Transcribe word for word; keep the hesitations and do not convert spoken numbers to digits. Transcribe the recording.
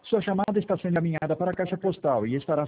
Sua chamada está sendo encaminhada para a caixa postal e estará